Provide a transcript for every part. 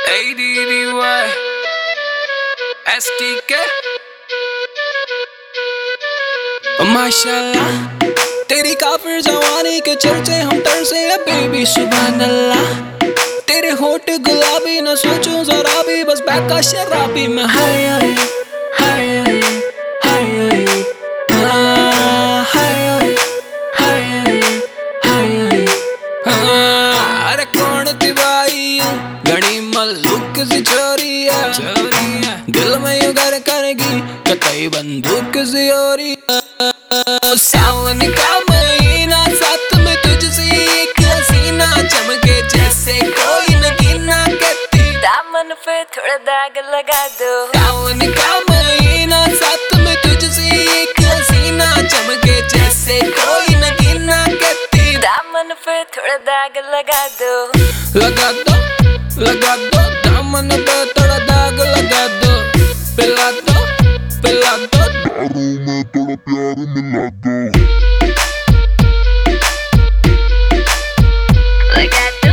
ADDY STK माशाल्लाह तेरी काफिर जवानी के चर्चे हम तरसे है बेबी सुभान अल्लाह। तेरे होठ गुलाबी न सोचूं जरा भी बस बैका शराबी में हाय हाय हाय हाय हाय हाय हाय अरे कौन थी भाई घड़ी मल्लुक सी चोरी है दिल में यू घर करेगी कतई बंदूक सी ओरी सावन का महीना साथ में तुझसे एक हसीना चमके जैसे कोई नगीना कहती दामन पे थोड़ा दाग लगा दो। सावन का महीना साथ में तुझसे एक हसीना चमके जैसे कोई नगीना कहती दामन पे थोड़ा दाग लगा दो। लगा दो दामन पे थोड़ा दाग लगा दो। पिला दो दारू में थोड़ा प्यार मिला दो। लगा दो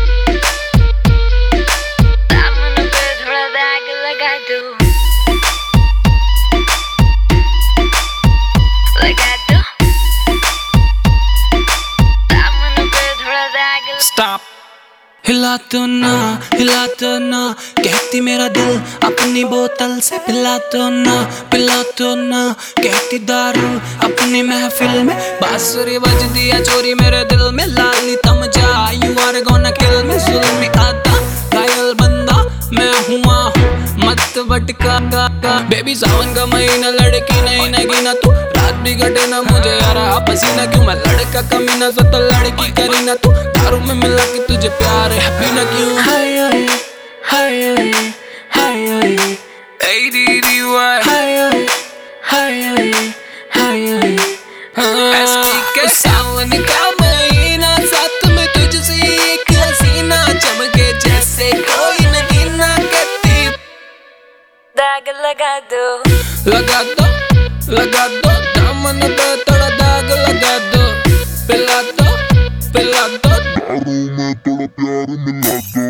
दामन पे थोड़ा दाग लगा दो। लगा दो दामन पे थोड़ा दाग। स्टॉप हिला तो ना कहती मेरा दिल अपनी बोतल से पिला तो ना कहती दारू अपनी महफिल में बांसुरी बज दिया चोरी मेरे दिल में लाली तम जा you are gonna kill me जुल्मी आता घायल बंदा मैं हुआ मत भटका का बेबी सावन का महीना लड़की नहीं नगीना तू रात भी कटे ना मुझे यार पसीना क्यों मैं लड़का कमीना सा तो लड़की करी ना तू दारू में मिला के तुझे प्यार है पीना क्यों। हाय हाय हाय हाय ADDY हाय हाय हाय STK सावन का महीना साथ में तुझसे एक हसीना चमके जैसे कोई नगीना कहती दाग लगा दो दामन पे थोड़ा दाग लगा दो। पिला दो दारू में थोड़ा प्यार मिला दो।